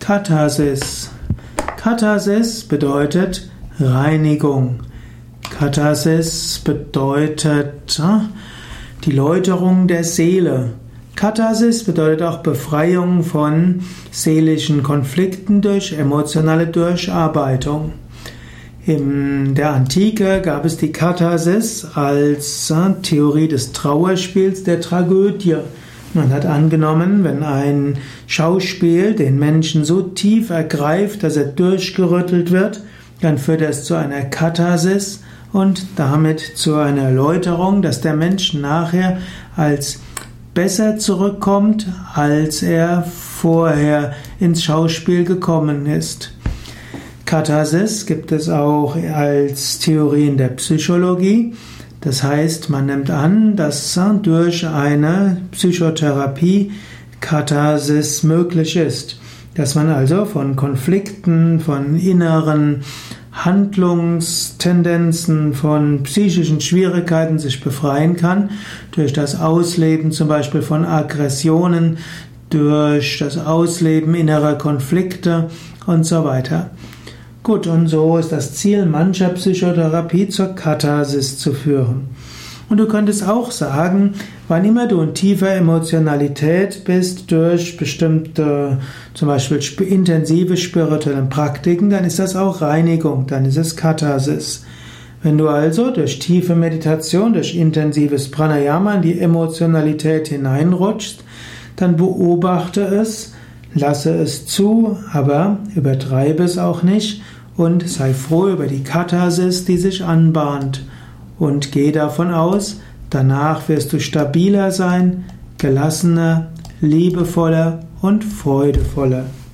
Katharsis. Katharsis bedeutet Reinigung. Katharsis bedeutet die Läuterung der Seele. Katharsis bedeutet auch Befreiung von seelischen Konflikten durch emotionale Durcharbeitung. In der Antike gab es die Katharsis als Theorie des Trauerspiels, der Tragödie. Man hat angenommen, wenn ein Schauspiel den Menschen so tief ergreift, dass er durchgerüttelt wird, dann führt es zu einer Katharsis und damit zu einer Erläuterung, dass der Mensch nachher als besser zurückkommt, als er vorher ins Schauspiel gekommen ist. Katharsis gibt es auch als Theorie in der Psychologie. Das heißt, man nimmt an, dass durch eine Psychotherapie Katharsis möglich ist. Dass man also von Konflikten, von inneren Handlungstendenzen, von psychischen Schwierigkeiten sich befreien kann, durch das Ausleben zum Beispiel von Aggressionen, durch das Ausleben innerer Konflikte und so weiter. Gut, und so ist das Ziel mancher Psychotherapie zur Katharsis zu führen. Und du könntest auch sagen, wann immer du in tiefer Emotionalität bist durch bestimmte, zum Beispiel intensive spirituelle Praktiken, dann ist das auch Reinigung, dann ist es Katharsis. Wenn du also durch tiefe Meditation, durch intensives Pranayama in die Emotionalität hineinrutschst, dann beobachte es, lasse es zu, aber übertreibe es auch nicht und sei froh über die Katharsis, die sich anbahnt. Und geh davon aus, danach wirst du stabiler sein, gelassener, liebevoller und freudevoller.